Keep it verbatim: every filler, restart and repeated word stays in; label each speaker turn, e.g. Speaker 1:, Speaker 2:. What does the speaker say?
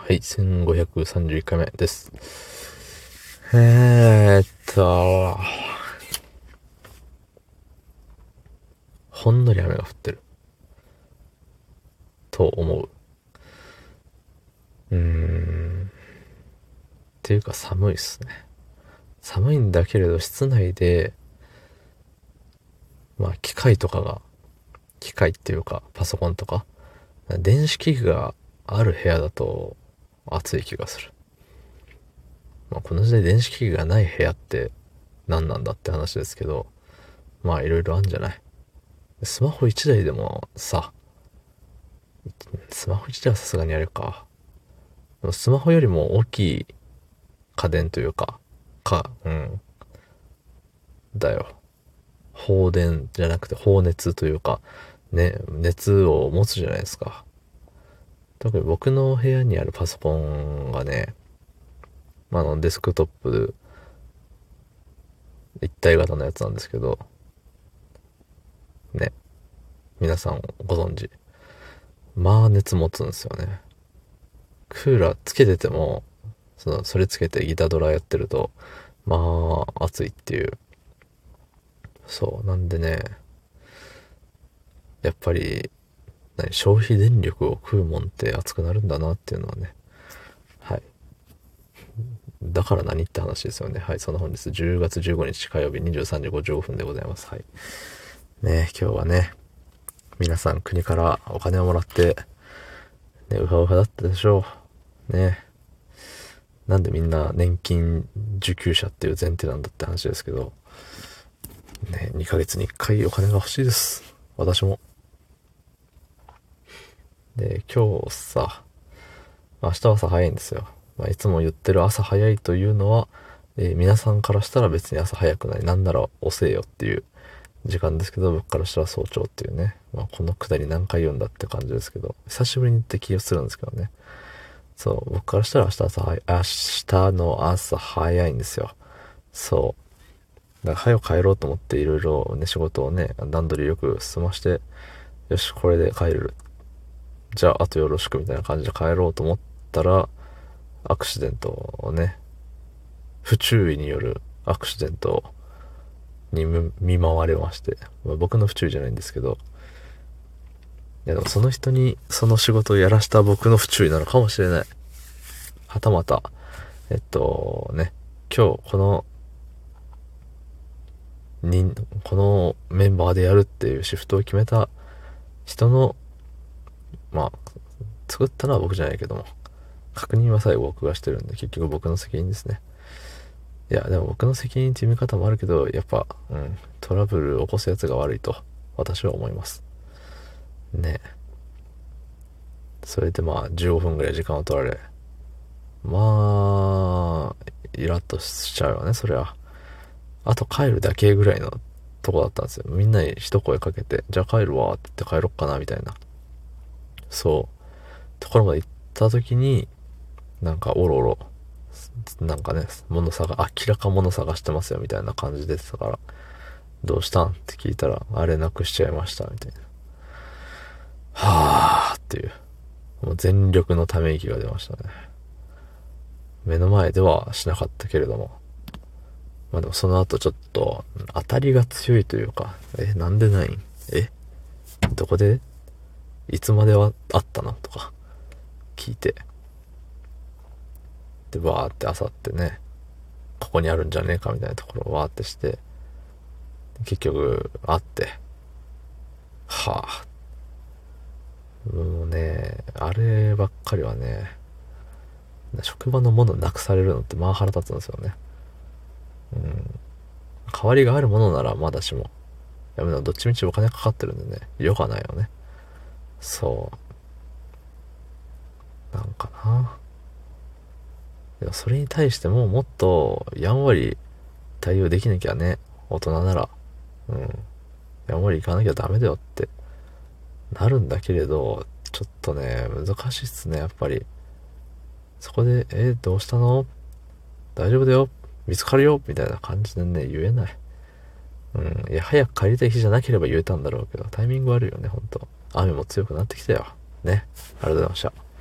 Speaker 1: はい、せんごひゃくさんじゅういっかいめです。えーっと、ほんのり雨が降ってると思う。うーん、っていうか寒いっすね。寒いんだけれど室内で、まあ機械とかが、機械っていうかパソコンとか、電子機器がある部屋だと暑い気がする。まあこの時代電子機器がない部屋って何なんだって話ですけど、まあいろいろあるんじゃない。スマホいちだいでもさ、スマホいちだいはさすがにあれか。でもスマホよりも大きい家電というか、か、うん、だよ。放電じゃなくて放熱というか、ね、熱を持つじゃないですか。特に僕の部屋にあるパソコンがね、あのデスクトップ一体型のやつなんですけど、ね、皆さんご存知。まあ熱持つんですよね。クーラーつけてても、その、それつけてギタードラやってると、まあ暑いっていう。そう、なんでね、やっぱり、何、消費電力を食うもんって熱くなるんだなっていうのはね。はい。だから何って話ですよね。はい。その本日じゅうがつじゅうごにち火曜日にじゅうさんじごじゅうごふんでございます。はい。ね、今日はね、皆さん国からお金をもらって、ね、ウハウハだったでしょう。ね。なんでみんな年金受給者っていう前提なんだって話ですけど、ね、にかげつにいっかいお金が欲しいです。私も。で、今日さ、明日は朝早いんですよ。まあ、いつも言ってる朝早いというのは、えー皆さんからしたら別に朝早くない。なんなら遅えよっていう時間ですけど、僕からしたら早朝っていうね。まあ、このくだり何回言うんだって感じですけど、久しぶりに言って気がするんですけどね。そう、僕からしたら明日朝早い、明日の朝早いんですよ。そう。だから早く帰ろうと思っていろいろね、仕事をね、段取りよく済まして、よし、これで帰れる。じゃあ、あとよろしくみたいな感じで帰ろうと思ったら、アクシデントをね、不注意によるアクシデントに見舞われまして、まあ、僕の不注意じゃないんですけど、いやでもその人にその仕事をやらした僕の不注意なのかもしれない。はたまた、えっとね、今日この人、このメンバーでやるっていうシフトを決めた人の、まあ、作ったのは僕じゃないけども、確認は最後僕がしてるんで、結局僕の責任ですね。いや、でも僕の責任っていう見方もあるけど、やっぱ、うん、トラブルを起こすやつが悪いと、私は思います。ね。それでまあ、じゅうごふんぐらい時間を取られ、まあ、イラッとしちゃうよね、それは。あと帰るだけぐらいのとこだったんですよ。みんなに一声かけて、じゃあ帰るわって言って帰ろっかな、みたいな。そう。ところまで行った時に、なんかおろおろ、なんかね、物探、明らか物探してますよ、みたいな感じでしたから、どうしたんって聞いたら、あれなくしちゃいました、みたいな。はぁーっていう、もう全力のため息が出ましたね。目の前ではしなかったけれども。まあでもその後ちょっと、当たりが強いというか、え、なんでないんえどこでいつまではあったのとか聞いて。で、バーって漁ってね、ここにあるんじゃねえかみたいなところをわーってして、結局、あって、はぁ、もうね、あればっかりはね、職場のものなくされるのってまあ腹立つんですよね。うん。代わりがあるものならまだしも。やめろ、どっちみちお金かかってるんでね、よかないよね。そう。なんかな。いや、それに対してももっとやんわり対応できなきゃね、大人なら。うん。やんわり行かなきゃダメだよってなるんだけれど、ちょっとね、難しいっすね、やっぱり。そこで、えー、どうしたの大丈夫だよ見つかるよみたいな感じでね、言えない。うん。いや、早く帰りたい日じゃなければ言えたんだろうけど、タイミング悪いよね、ほんと。雨も強くなってきたよ。ね。ありがとうございました。